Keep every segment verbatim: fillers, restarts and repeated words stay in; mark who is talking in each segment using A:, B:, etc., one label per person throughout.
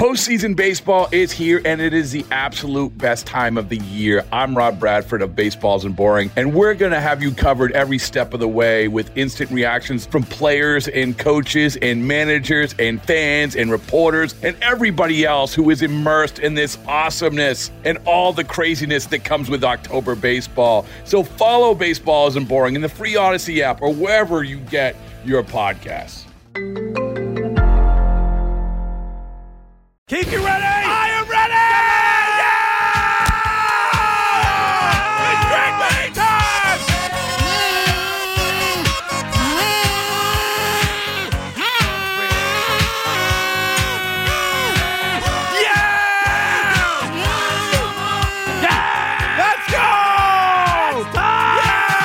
A: Postseason baseball is here, and it is the absolute best time of the year. I'm Rob Bradford of Baseball Isn't Boring, and we're going to have you covered every step of the way with instant reactions from players and coaches and managers and fans and reporters and everybody else who is immersed in this awesomeness and all the craziness that comes with October baseball. So follow Baseball Isn't Boring in the free Odyssey app or wherever you get your podcasts.
B: Keith, you ready? I am ready! Yeah! It's Drake May time! Yeah! Yeah! Let's go! It's time!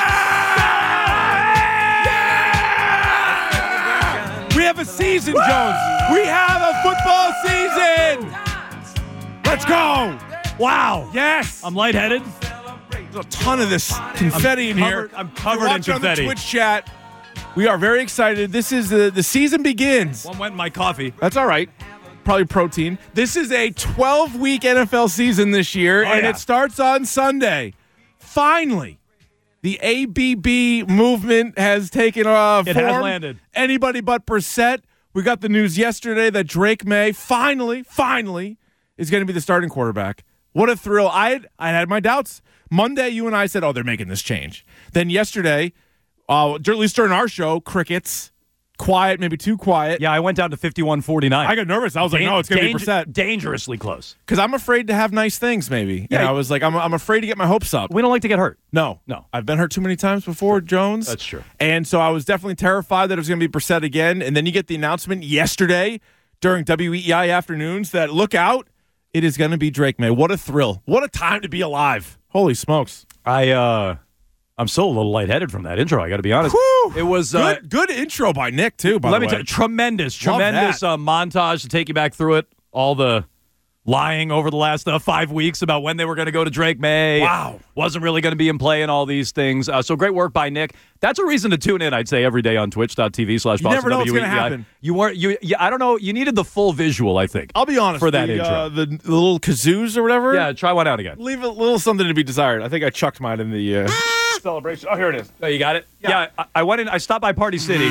B: Yeah! We have a season, Woo! Jones. We have a football season! Let's go! Wow. Yes.
C: I'm lightheaded.
B: There's a ton of this confetti
C: I'm
B: in
C: covered,
B: here.
C: I'm covered in confetti.
B: On the Twitch chat. We are very excited. This is the, the season begins.
C: One went in my coffee.
B: That's all right. Probably protein. This is a twelve-week N F L season this year,
C: Oh,
B: and
C: yeah.
B: it starts on Sunday. Finally, the A B B movement has taken uh,
C: It
B: form.
C: has landed.
B: Anybody but Brissett. We got the news yesterday that Drake May finally, finally is going to be the starting quarterback. What a thrill. I had, I had my doubts. Monday, you and I said, oh, they're making this change. Then yesterday, uh, at least during our show, crickets, quiet, maybe too quiet.
C: Yeah, I went down to fifty-one forty-nine.
B: I got nervous. I was like, no, it's going to be Brissett.
C: Dangerously close.
B: Because I'm afraid to have nice things, maybe.
C: Yeah,
B: and I was like, I'm, I'm afraid to get my hopes up.
C: We don't like to get hurt.
B: No.
C: No.
B: I've been hurt too many times before, Jones.
C: That's true.
B: And so I was definitely terrified that it was going to be Brissett again. And then you get the announcement yesterday during W E I afternoons that, look out, it is going to be Drake May. What a thrill. What a time to be alive. Holy smokes.
C: I, uh... I'm still a little lightheaded from that intro, I got to be honest.
B: Whew.
C: It was
B: good,
C: uh,
B: good intro by Nick, too, by
C: let
B: the
C: me
B: way.
C: tell you, tremendous,
B: Love
C: tremendous
B: that.
C: uh, montage to take you back through it. All the lying over the last uh, five weeks about when they were going to go to Drake May.
B: Wow.
C: Wasn't really going to be in play and all these things. Uh, so great work by Nick. That's a reason to tune in, I'd say, every day on twitch.tv slash
B: You never know what's going to happen.
C: You weren't, you, you, I don't know, you needed the full visual, I think.
B: I'll be honest.
C: For that
B: the,
C: intro.
B: Uh, the, the little kazoos or whatever.
C: Yeah, try one out again.
B: Leave a little something to be desired. I think I chucked mine in the uh, celebration. Oh, here it is.
C: Oh, you got it? Yeah,
B: Yeah.
C: I, I went in, I stopped by Party City.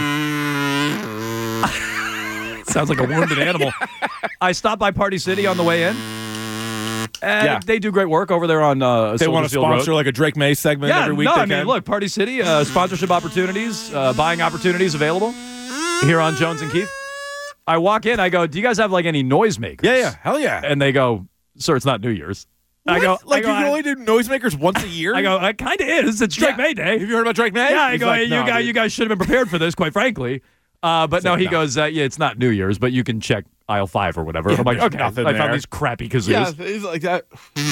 C: Sounds like a wounded animal. I stopped by Party City on the way in. And
B: Yeah.
C: they do great work over there on uh,
B: They want to
C: Soldier Field
B: sponsor
C: Road.
B: like a Drake May segment
C: Yeah,
B: every week.
C: no,
B: they
C: I mean,
B: can.
C: look, Party City, uh, sponsorship opportunities, uh, buying opportunities available here on Jones and Keith. I walk in, I go, do you guys have like any noisemakers?
B: Yeah, yeah. Hell yeah.
C: And they go, sir, it's not New Year's. I
B: What?
C: go,
B: like
C: I go,
B: you can
C: I,
B: only do noisemakers once a year?
C: I go, it kind of is. It's Drake
B: Yeah.
C: May Day.
B: Have you heard about Drake May?
C: Yeah, I
B: He's
C: go,
B: like,
C: you,
B: "No,
C: guys,
B: dude."
C: you guys should have been prepared for this, quite frankly. Uh, but no,
B: like,
C: he
B: no.
C: goes, uh, yeah, it's not New Year's, but you can check aisle five or whatever.
B: Yeah,
C: And I'm like,
B: there's
C: okay, I
B: nothing
C: found
B: there.
C: these crappy kazoos.
B: Yeah, he's like that.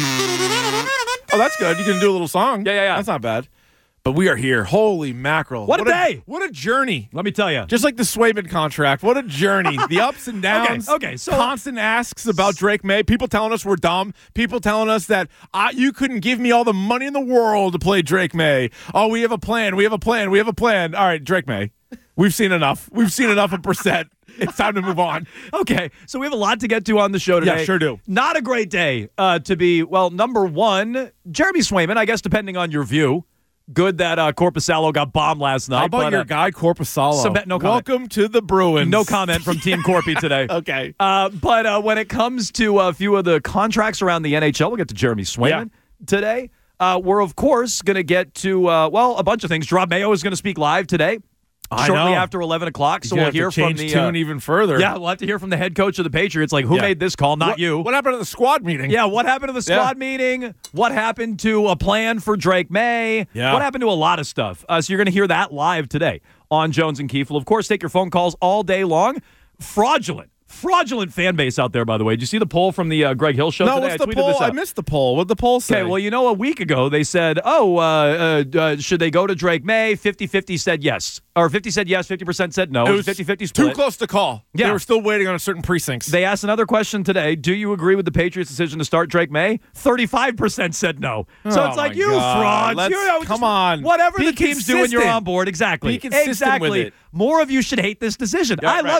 B: Oh, that's good. You can do a little song.
C: Yeah, yeah, yeah.
B: That's not bad. But we are here. Holy mackerel.
C: What a day.
B: What a journey.
C: Let me tell you.
B: Just like the Swayman contract. What a journey. The ups and downs.
C: Okay, okay, so-
B: constant asks about Drake May. People telling us we're dumb. People telling us that uh, you couldn't give me all the money in the world to play Drake May. Oh, we have a plan. We have a plan. We have a plan. All right, Drake May. We've seen enough. We've seen enough of Brissett. It's time to move on.
C: Okay, so we have a lot to get to on the show today.
B: Yeah, sure do.
C: Not a great day uh, to be, well, number one, Jeremy Swayman, I guess depending on your view. Good that uh, Corpusalo got bombed last night.
B: How about
C: but,
B: your
C: uh,
B: guy, Corpusalo?
C: some- no comment.
B: Welcome to the Bruins.
C: No comment from Team Corpy today.
B: Okay.
C: Uh, but uh, when it comes to a few of the contracts around the N H L, we'll get to Jeremy Swayman
B: Yeah.
C: today. Uh, we're, of course, going to get to, uh, well, a bunch of things. Rob Mayo is going to speak live today.
B: I
C: Shortly
B: know.
C: after eleven o'clock, so
B: You
C: we'll
B: have to
C: hear from
B: change
C: the
B: tune
C: uh,
B: even further.
C: yeah, we'll have to hear from the head coach of the Patriots. Like, who
B: Yeah.
C: made this call? Not
B: What-
C: you.
B: What happened at the squad meeting?
C: Yeah, what happened to the squad
B: Yeah.
C: meeting? What happened to a plan for Drake May?
B: Yeah.
C: What happened to a lot of stuff? Uh, so you're going to hear that live today on Jones and Keefe. We'll, of course, take your phone calls all day long. Fraudulent. Fraudulent fan base out there, by the way. Did you see the poll from the uh, Greg Hill show
B: No,
C: today?
B: what's
C: I
B: the
C: tweeted
B: poll?
C: this out.
B: I missed the poll. What'd the poll say?
C: Okay, well, you know, a week ago they said, oh, uh, uh, uh, should they go to Drake May? fifty-fifty said yes. Or fifty said yes, fifty percent said no.
B: it
C: It
B: was
C: was fifty-fifty split.
B: too close to call.
C: Yeah.
B: They were still waiting on certain precincts.
C: They asked another question today. Do you agree with the Patriots' decision to start Drake May? thirty-five percent said no. So
B: Oh,
C: it's like,
B: my
C: you
B: God.
C: frauds.
B: Let's-
C: You know,
B: come
C: just
B: on.
C: Whatever
B: Be
C: the team's doing, you're
B: consistent.
C: on board. Exactly.
B: Be consistent
C: exactly.
B: with it.
C: More of you should hate this decision.
B: Yeah,
C: I
B: right.
C: love it.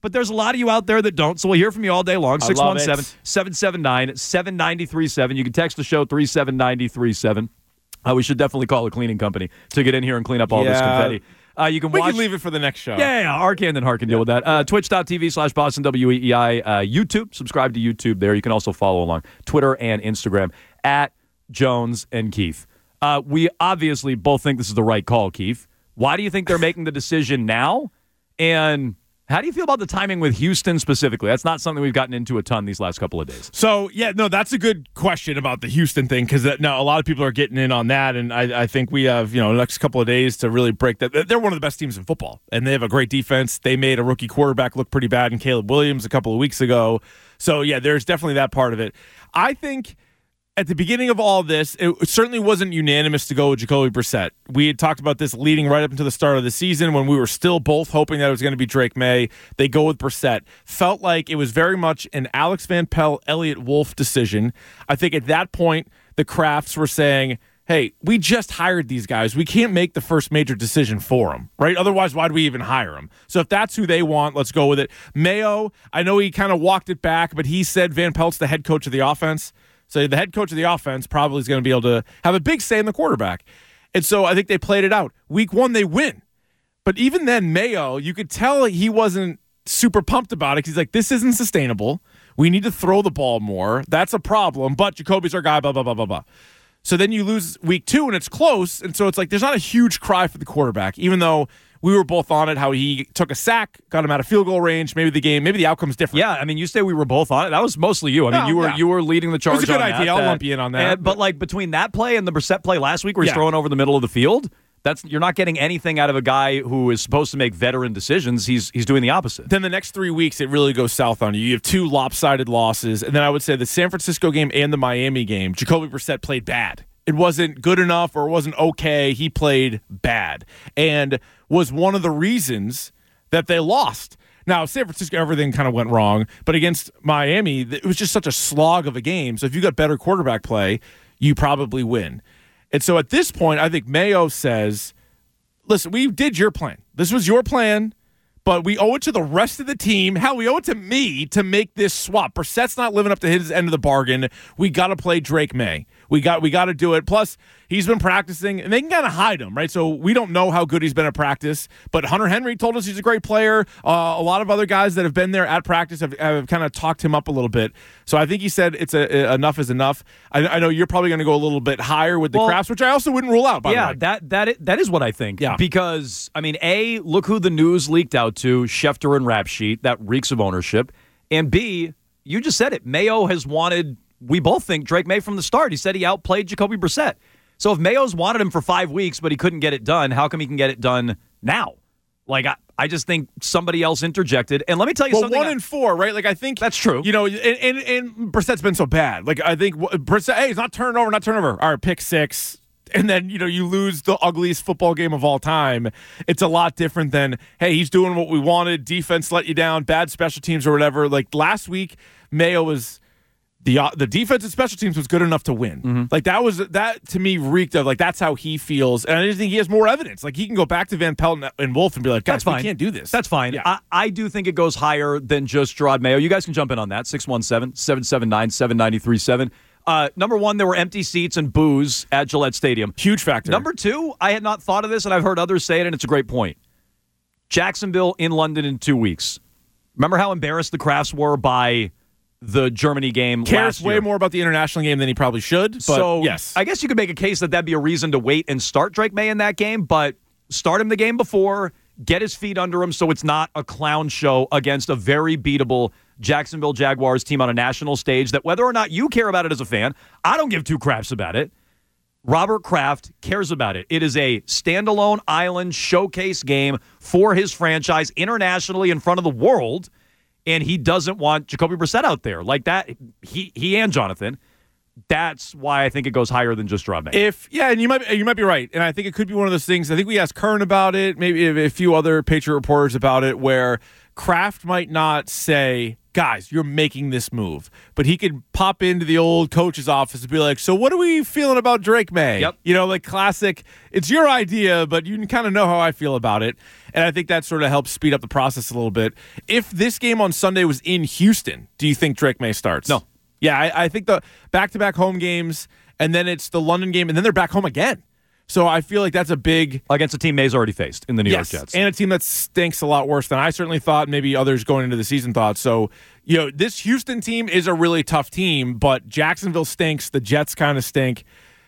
C: but there's a lot of you out there that don't, so we'll hear from you all day long. six one seven, seven seven nine, seven nine three seven. You can text the show three seven nine three seven. Uh, we should definitely call a cleaning company to get in here and clean up all
B: yeah.
C: this confetti. Uh, you can
B: we
C: watch.
B: can leave it for the next show.
C: Yeah, yeah, Arcand and Hart can deal with that. Uh, Twitch.tv slash Boston W E E I. Uh, YouTube. Subscribe to YouTube there. You can also follow along. Twitter and Instagram at Jones and Keith. Uh, we obviously both think this is the right call, Keith. Why do you think they're making the decision now? And how do you feel about the timing with Houston specifically? That's not something we've gotten into a ton these last couple of days.
B: So, yeah, no, that's a good question about the Houston thing because no, a lot of people are getting in on that, and I, I think we have, you know, the next couple of days to really break that. They're one of the best teams in football, and they have a great defense. They made a rookie quarterback look pretty bad in Caleb Williams a couple of weeks ago. So, yeah, there's definitely that part of it. I think at the beginning of all this, it certainly wasn't unanimous to go with Jacoby Brissett. We had talked about this leading right up until the start of the season when we were still both hoping that it was going to be Drake May. They go with Brissett. Felt like it was very much an Alex Van Pelt, Elliott Wolf decision. I think at that point, the Crafts were saying, hey, we just hired these guys. We can't make the first major decision for them, right? Otherwise, why do we even hire them? So if that's who they want, let's go with it. Mayo, I know he kind of walked it back, but he said Van Pelt's the head coach of the offense. So the head coach of the offense probably is going to be able to have a big say in the quarterback. And so I think they played it out. Week one, they win. But even then, Mayo, you could tell he wasn't super pumped about it. He's like, this isn't sustainable. We need to throw the ball more. That's a problem. But Jacoby's our guy, blah, blah, blah, blah, blah. So then you lose week two, and it's close. And so it's like there's not a huge cry for the quarterback, even though we were both on it, how he took a sack, got him out of field goal range. Maybe the game, maybe the outcome's different.
C: Yeah, I mean, you say we were both on it. That was mostly you. I mean,
B: No,
C: you were
B: yeah.
C: you were leading the charge.
B: It was a good
C: on
B: idea.
C: that,
B: I'll
C: that,
B: lump you in on that.
C: And, but like between that play and the Brissett play last week, where he's
B: Yeah.
C: throwing over the middle of the field, that's you're not getting anything out of a guy who is supposed to make veteran decisions. He's he's doing the opposite.
B: Then the next three weeks, it really goes south on you. You have two lopsided losses, and then I would say the San Francisco game and the Miami game, Jacoby Brissett played bad. It wasn't good enough or it wasn't okay. He played bad and was one of the reasons that they lost. Now, San Francisco, everything kind of went wrong, but against Miami, it was just such a slog of a game. So if you got better quarterback play, you probably win. And so at this point, I think Mayo says, listen, we did your plan. This was your plan, but we owe it to the rest of the team. Hell, we owe it to me to make this swap. Brissett's not living up to his end of the bargain. We got to play Drake May. We got we got to do it. Plus, he's been practicing, and they can kind of hide him, right? So we don't know how good he's been at practice. But Hunter Henry told us he's a great player. Uh, a lot of other guys that have been there at practice have, have kind of talked him up a little bit. So I think he said it's a, a enough is enough. I, I know you're probably going to go a little bit higher with the
C: Well,
B: Crafts, which I also wouldn't rule out, by
C: yeah,
B: the way.
C: that that is, that is what I think.
B: Yeah.
C: Because, I mean, A, look who the news leaked out to, Schefter and Rap Sheet. That reeks of ownership. And B, you just said it. Mayo has wanted, we both think, Drake May from the start. He said he outplayed Jacoby Brissett. So if Mayo's wanted him for five weeks, but he couldn't get it done, how come he can get it done now? Like, I, I just think somebody else interjected. And let me tell you
B: well,
C: something.
B: one
C: I,
B: and four, right? Like, I think
C: That's true.
B: You know, and, and, and Brissett's been so bad. Like, I think Brissett, hey, it's not turnover, not turnover. All right, pick six. And then, you know, you lose the ugliest football game of all time. It's a lot different than, hey, he's doing what we wanted. Defense let you down, bad special teams or whatever. Like, last week, Mayo was the uh, the defense and special teams was good enough to win. Mm-hmm. Like, that was, that to me reeked of, like, that's how he feels. And I just think he has more evidence. Like, he can go back to Van Pelt and, and Wolf and be like, guys,
C: That's fine.
B: we can't do this.
C: That's fine.
B: Yeah.
C: I, I do think it goes higher than just Gerard Mayo. You guys can jump in on that. six one seven, seven seven nine, seven nine three seven. Uh, number one, there were empty seats and booze at Gillette Stadium.
B: Huge factor.
C: Number two, I had not thought of this, and I've heard others say it, and it's a great point. Jacksonville in London in two weeks. Remember how embarrassed the Crafts were by the Germany game
B: Cares
C: last year?
B: way more about the international game than he probably should. But
C: so
B: yes,
C: I guess you could make a case that that'd be a reason to wait and start Drake May in that game, but start him the game before, get his feet under him so it's not a clown show against a very beatable Jacksonville Jaguars team on a national stage that whether or not you care about it as a fan, I don't give two craps about it. Robert Kraft cares about it. It is a standalone island showcase game for his franchise internationally in front of the world, and he doesn't want Jacoby Brissett out there like that. He he and Jonathan. That's why I think it goes higher than just Gerard May.
B: If yeah, and you might you might be right, and I think it could be one of those things. I think we asked Kern about it, maybe a few other Patriot reporters about it, where Kraft might not say, guys, you're making this move. But he could pop into the old coach's office and be like, so what are we feeling about Drake May?
C: Yep.
B: You know, like classic, it's your idea, but you can kind of know how I feel about it. And I think that sort of helps speed up the process a little bit. If this game on Sunday was in Houston, do you think Drake May starts?
C: No.
B: Yeah, I, I think the back-to-back home games, and then it's the London game, and then they're back home again. So I feel like that's a big...
C: Against a team May's already faced in the New
B: yes,
C: York Jets.
B: And a team that stinks a lot worse than I certainly thought, maybe others going into the season thought. So, you know, this Houston team is a really tough team, but Jacksonville stinks. The Jets kind of stink.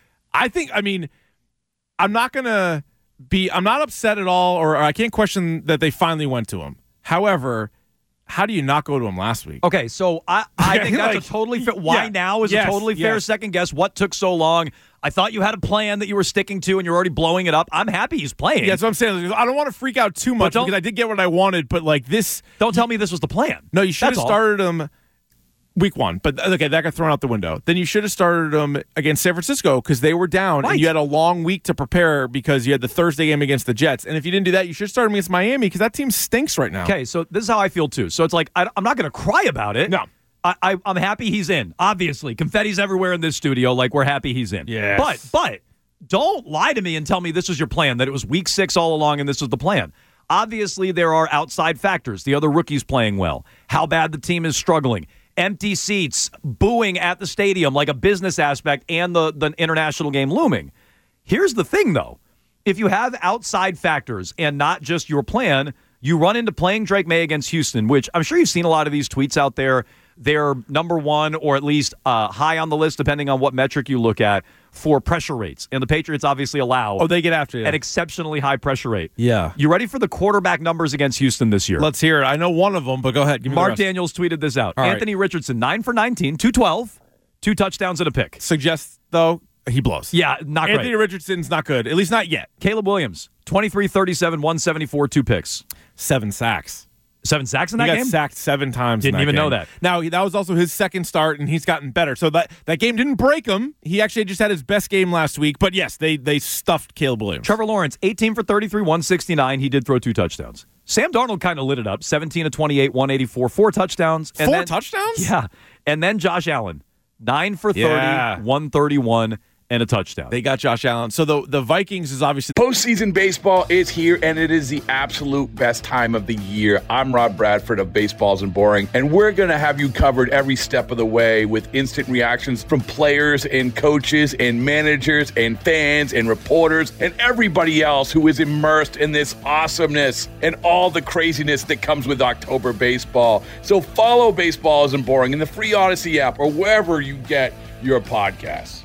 B: I think, I mean, I'm not going to be... I'm not upset at all, or I can't question that they finally went to him. However... How do you not go to him last week?
C: Okay, so I, I think that's
B: like,
C: a totally fair. Why
B: yeah,
C: now is
B: yes,
C: a totally fair
B: yes.
C: second guess. What took so long? I thought you had a plan that you were sticking to, and you're already blowing it up. I'm happy he's playing.
B: Yeah, that's what I'm saying. I don't want to freak out too much because I did get what I wanted, but like this.
C: Don't tell me this was the plan.
B: No, you should
C: That's
B: have
C: all.
B: started him week one, but okay, that got thrown out the window. Then you should have started them against San Francisco because they were down,
C: Right.
B: and you had a long week to prepare because you had the Thursday game against the Jets. And if you didn't do that, you should start them against Miami because that team stinks right now.
C: Okay, so this is how I feel too. So it's like I, I'm not going to cry about it.
B: No.
C: I, I, I'm happy he's in. Obviously, confetti's everywhere in this studio. Like we're happy he's in.
B: Yes.
C: But but don't lie to me and tell me this was your plan. That it was week six all along, and this was the plan. Obviously, there are outside factors. The other rookies playing well. How bad the team is struggling. Empty seats, booing at the stadium, like a business aspect, and the, the international game looming. Here's the thing, though. If you have outside factors and not just your plan, you run into playing Drake May against Houston, which I'm sure you've seen a lot of these tweets out there. They're number one or at least uh, high on the list, depending on what metric you look at, for pressure rates. And the Patriots obviously allow
B: Oh, they get after you.
C: an exceptionally high pressure rate.
B: Yeah.
C: You ready for the quarterback numbers against Houston this year?
B: Let's hear it. I know one of them, but go ahead. Give me
C: Mark
B: the rest.
C: Daniels tweeted this out.
B: All right.
C: Anthony Richardson, nine for nineteen, two twelve, two touchdowns and a pick.
B: Suggests, though, he blows.
C: Yeah, not
B: Anthony
C: great.
B: Richardson's not good, at least not yet.
C: Caleb Williams, twenty-three thirty-seven, one seventy-four, two picks.
B: Seven sacks.
C: Seven sacks in
B: He
C: that
B: got
C: game?
B: sacked seven times. in
C: Didn't
B: that
C: even
B: game.
C: know that.
B: Now, that was also his second start, and he's gotten better. So that, that game didn't break him. He actually just had his best game last week. But, yes, they they stuffed Caleb Williams.
C: Trevor Lawrence, eighteen for thirty-three, one sixty-nine. He did throw two touchdowns. Sam Darnold kind of lit it up, seventeen of twenty-eight, one eighty-four, four touchdowns. And
B: Four
C: then,
B: touchdowns?
C: Yeah. And then Josh Allen, nine for thirty,
B: Yeah.
C: one thirty-one, and a touchdown.
B: They got Josh Allen. So the, the Vikings is obviously...
A: Postseason baseball is here, and it is the absolute best time of the year. I'm Rob Bradford of Baseballs and Boring, and we're going to have you covered every step of the way with instant reactions from players and coaches and managers and fans and reporters and everybody else who is immersed in this awesomeness and all the craziness that comes with October baseball. So follow Baseballs and Boring in the free Odyssey app or wherever you get your podcasts.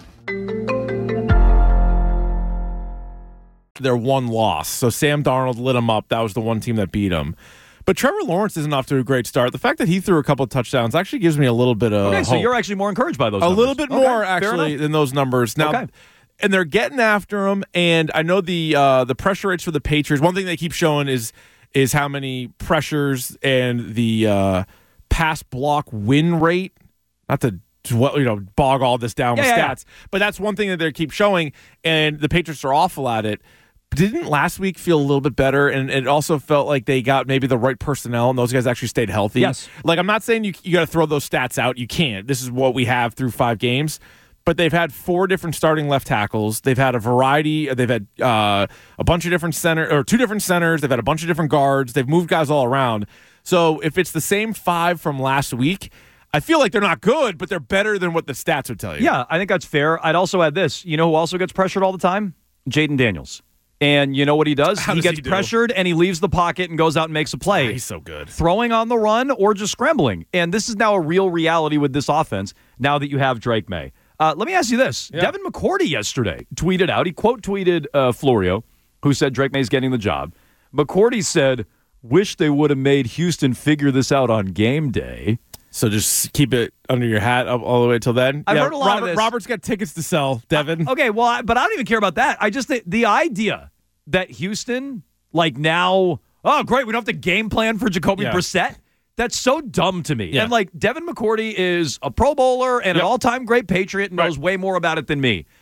B: Their one loss. So Sam Darnold lit him up. That was the one team that beat him. But Trevor Lawrence isn't off to a great start. The fact that he threw a couple of touchdowns actually gives me a little bit of
C: Okay, so
B: hope.
C: you're actually more encouraged by those
B: A
C: numbers.
B: little bit
C: Okay,
B: more,
C: fair
B: actually,
C: enough.
B: than those numbers. Now,
C: Okay.
B: and they're getting after him. And I know the uh, the pressure rates for the Patriots. One thing they keep showing is is how many pressures and the uh, pass block win rate. Not to dwell, you know, bog all this down
C: Yeah,
B: with
C: yeah,
B: stats, but that's one thing that they keep showing. And the Patriots are awful at it. Didn't last week feel a little bit better? And it also felt like they got maybe the right personnel and those guys actually stayed healthy.
C: Yes.
B: Like, I'm not saying you, you got to throw those stats out. You can't. This is what we have through five games. But they've had four different starting left tackles. They've had a variety. They've had uh, a bunch of different center or two different centers. They've had a bunch of different guards. They've moved guys all around. So if it's the same five from last week, I feel like they're not good, but they're better than what the stats would tell you.
C: Yeah, I think that's fair. I'd also add this. You know who also gets pressured all the time? Jaden Daniels. And you know what he does?
B: How
C: he
B: does
C: gets
B: he do?
C: pressured and he leaves the pocket and goes out and makes a play.
B: Ah, he's so good.
C: Throwing on the run or just scrambling. And this is now a real reality with this offense now that you have Drake May. Uh, let me ask you this.
B: Yeah.
C: Devin McCourty yesterday tweeted out, he quote tweeted uh, Florio, who said Drake May's getting the job. McCourty said, wish they would have made Houston figure this out on game day.
B: So just keep it under your hat up all the way till then.
C: I've
B: Yeah,
C: heard a lot
B: Robert,
C: of this.
B: Robert's got tickets to sell, Devin.
C: Okay, well, I, but I don't even care about that. I just think the idea that Houston, like now, oh, great, we don't have to game plan for Jacoby
B: Yeah.
C: Brissett. That's so dumb to me.
B: Yeah.
C: And like Devin McCourty is a Pro Bowler and
B: Yep.
C: an all-time great Patriot and
B: Right.
C: knows way more about it than me.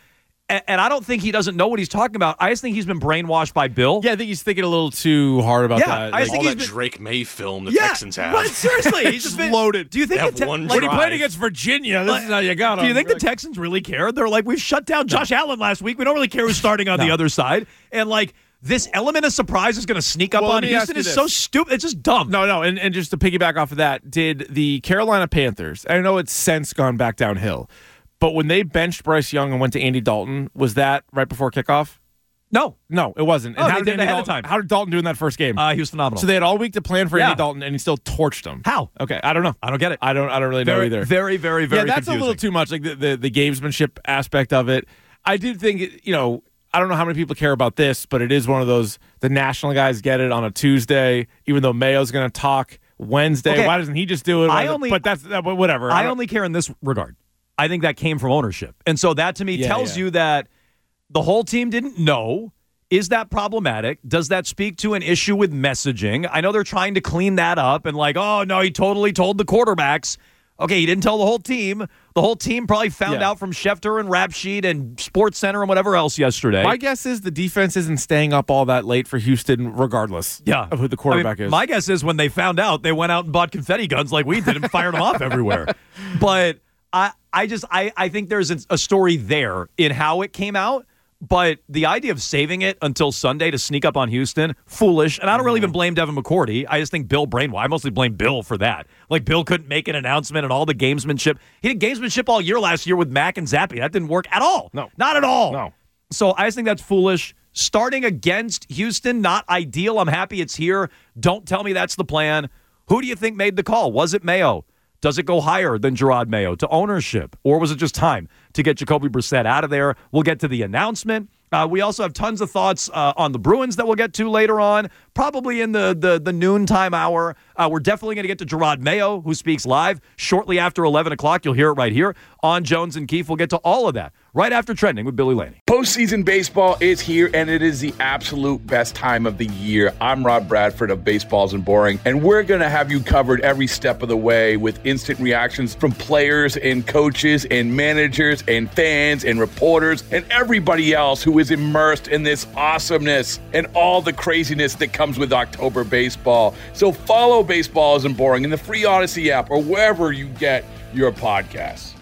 C: And, and I don't think he doesn't know what he's talking about. I just think he's been brainwashed by Bill.
B: Yeah, I think he's thinking a little too hard about
C: Yeah,
B: that.
C: I
B: Like,
C: think
D: All
C: he's
D: that
C: been-
D: Drake May film the
C: Yeah,
D: Texans have.
C: but seriously, he's just been
B: loaded.
C: Do you think
D: They have
C: the Te-
D: one
C: like,
B: when he
D: drive.
B: played against Virginia, this is how you got him.
C: do you think the Texans really care? They're like, we've shut down Josh Allen last week. We don't really care who's starting on the
B: No.
C: other side. And like this element of surprise is going to sneak up
B: Well, let
C: on
B: me ask
C: Houston
B: you
C: is
B: this.
C: so stupid. It's just dumb.
B: No, no, and, and just to piggyback off of that, did the Carolina Panthers, I know it's since gone back downhill, but when they benched Bryce Young and went to Andy Dalton, was that right before kickoff?
C: No.
B: No, it wasn't.
C: Oh,
B: And
C: they
B: how
C: did it
B: Andy
C: ahead of
B: Dalton,
C: time.
B: How did Dalton do in that first game?
C: Uh, he was phenomenal.
B: so they had all week to plan for
C: Yeah.
B: Andy Dalton, and he still torched them.
C: How?
B: Okay, I don't know.
C: I don't get it.
B: I don't. I don't really know
C: Very,
B: either.
C: very, very, very
B: yeah, that's
C: confusing.
B: a little too much. Like the, the the gamesmanship aspect of it. I do think you know. I don't know how many people care about this, but it is one of those. The national guys get it on a Tuesday, even though Mayo's going to talk Wednesday.
C: Okay.
B: Why doesn't he just do it?
C: I only-
B: but that's that, but whatever.
C: I
B: don't-
C: only care in this regard. I think that came from ownership. And so that to me
B: Yeah,
C: tells
B: yeah.
C: you that the whole team didn't know. Is that problematic? Does that speak to an issue with messaging? I know they're trying to clean that up and like, oh, no, he totally told the quarterbacks. Okay, he didn't tell the whole team. The whole team probably found
B: Yeah.
C: out from Schefter and Rap Sheet and Sports Center and whatever else yesterday.
B: My guess is the defense isn't staying up all that late for Houston, regardless
C: Yeah.
B: of who the
C: I
B: quarterback
C: mean,
B: is.
C: My guess is when they found out, they went out and bought confetti guns like we did and fired them off everywhere. But I, I just, I, I think there's a story there in how it came out. But the idea of saving it until Sunday to sneak up on Houston, foolish. And I don't really even blame Devin McCourty. I just think Bill brainwashed. I mostly blame Bill for that. Like, Bill couldn't make an announcement and all the gamesmanship. He did gamesmanship all year last year with Mac and Zappy. That didn't work at all.
B: No.
C: Not at all.
B: No.
C: So I just think that's foolish. Starting against Houston, not ideal. I'm happy it's here. Don't tell me that's the plan. Who do you think made the call? Was it Mayo? Does it go higher than Gerard Mayo to ownership? Or was it just time to get Jacoby Brissett out of there? We'll get to the announcement. Uh, we also have tons of thoughts uh, on the Bruins that we'll get to later on, probably in the the, the noontime hour. Uh, we're definitely going to get to Gerard Mayo, who speaks live shortly after eleven o'clock. You'll hear it right here on Jones and Keefe. We'll get to all of that right after Trending with Billy Laney.
A: Postseason baseball is here, and it is the absolute best time of the year. I'm Rob Bradford of Baseballs and Boring, and we're going to have you covered every step of the way with instant reactions from players and coaches and managers and fans and reporters and everybody else who is immersed in this awesomeness and all the craziness that comes with October baseball. So follow Baseballs and Boring in the free Odyssey app or wherever you get your podcasts.